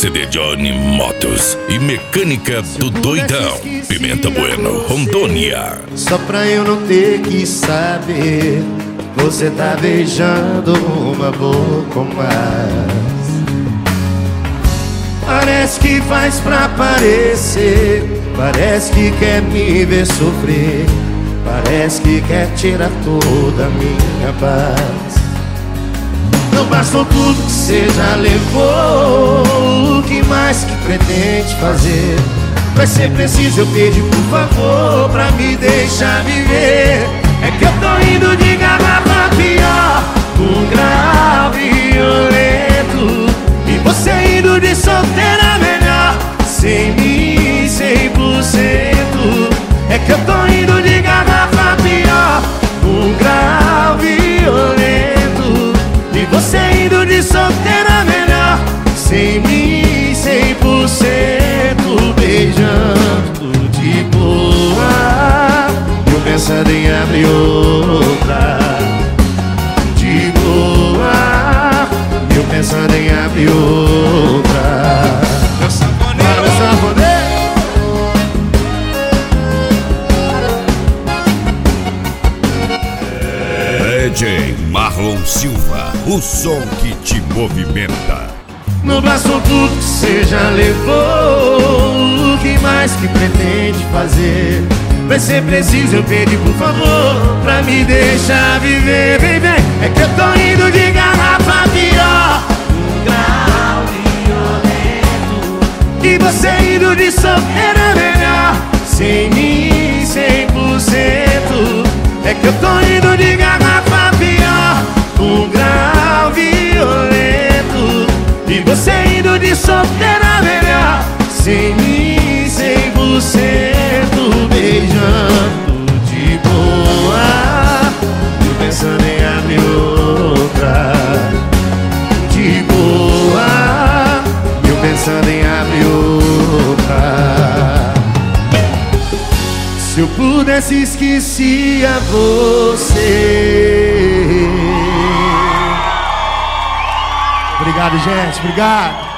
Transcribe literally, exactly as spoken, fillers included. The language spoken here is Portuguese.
C D Johnny Motos e Mecânica do Doidão, Pimenta Bueno, Rondônia. Só pra eu não ter que saber, você tá beijando uma boca mais. Parece que faz pra parecer, parece que quer me ver sofrer, parece que quer tirar toda a minha paz. Não bastou tudo que você já levou, o que mais que pretende fazer? Vai ser preciso eu pedir por favor pra me deixar viver. É que eu tô indo de garrafa pior, um grave violento, e você indo de solteira melhor, sem mim cem por cento. É que eu tô indo de garrafa pior, um grave violento, e você indo de solteira melhor, sem mim cem por cento. Beijando de boa, eu pensando em abrir outra. De boa, eu pensando em abrir outra. Meu sanfoneiro, meu sanfoneiro. D J Marlon Silva, o som que te movimenta. Não bastou tudo que você já levou, o que mais que pretende fazer? Vai ser preciso eu pedir por favor pra me deixar viver. Vem, vem, é que eu tô indo de garrafa pior, um grau violento, e você indo de solteira melhor, sem mim cem por cento. É que eu tô indo de garrafa pior, um grau violento, e você indo de solteira melhor, sem mim cem por cento. Beijando de boa, eu pensando em abrir outra. De boa, eu pensando em abrir outra. Se eu pudesse esquecia você. Obrigado, gente, obrigado.